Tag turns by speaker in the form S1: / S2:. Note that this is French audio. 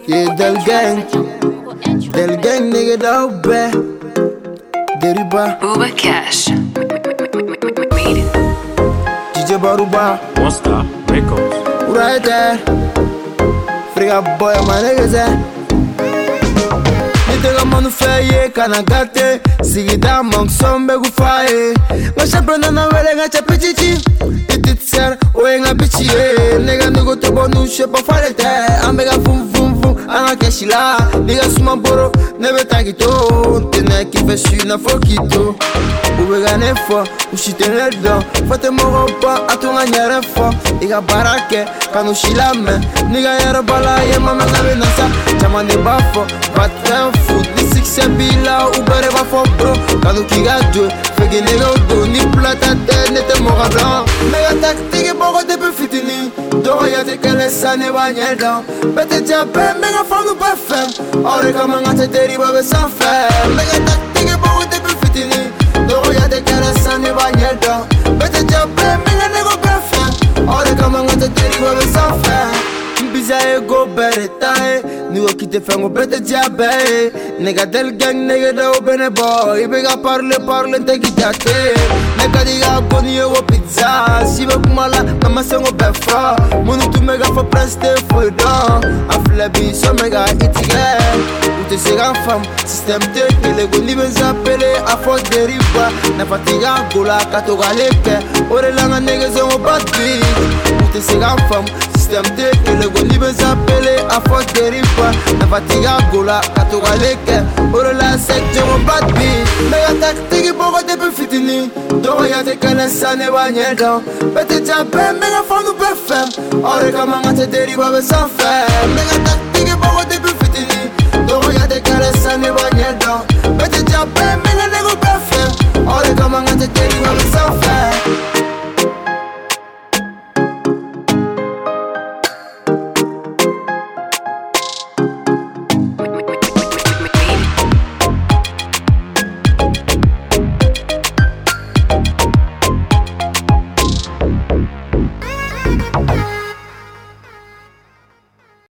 S1: Yeah, del gang nigga down bad. Deriba
S2: Uber Cash.
S1: DJ Baruba
S3: Monster Records.
S1: right there. Friga boy my niggas there. Nitega manu feye kana gate. Sigida mong sombe gufaye. Ngasha prana na wele ngacha pichichi. Ititser oe nga bichi nigga nugo to bonu shepa falete. Ambega fum fum fum ana keshila. Nigga suma boro nebe tagito. Tene kife su na fokito. Ube gane fo, ushitene do. Fate moro pa atunga nyere fo. Iga barake kanu shilame. Nigga yere bala ye mama ngabe nasa. Chamande bafo, batten foot. Ni six bila ubere bafo bro. Kanu kiga do, fege nigga do. Ni plata te nete mora blanc. Mega tactique boro depe fitini. Doro ya te kele sane banyelda. Bete jabe mega fanu bafem. Ore kama ngate teri babe sans faire. Mega tactique boro depe fitini. Doro ya te kele sane banyelda. Bete jabe mega nego bafem. Ore kama ngate teri babe sans faire. Mbiza ego beretae. Nigo kite fengo bete jabe. Nega del gang nega da obene boy. Ibega parle te kitate. Nega diga boni ego pizza. Sibe kumala mama sengo befa. Monu tu mega fa preste foi don. Afle bi so mega itige. Ute sega fam system te kele go ni benza pele afo deriva. Na fatiga gola katoga leke. Ore langa nega sengo bad beat. Ute sega fam system te kele go ni benza pele afo deriva. Na fatiga gola katoga leke. Ore la sekte mo bad beat. Mega tactique boko depe fitini. Doro ya te kele sane banyelda. Bete jabe mega fanu befem. Ore kama ngate deriva be sans faire. Mega tactique boko depe fitini. Doro ya te kele sane banyelda. Bete jabe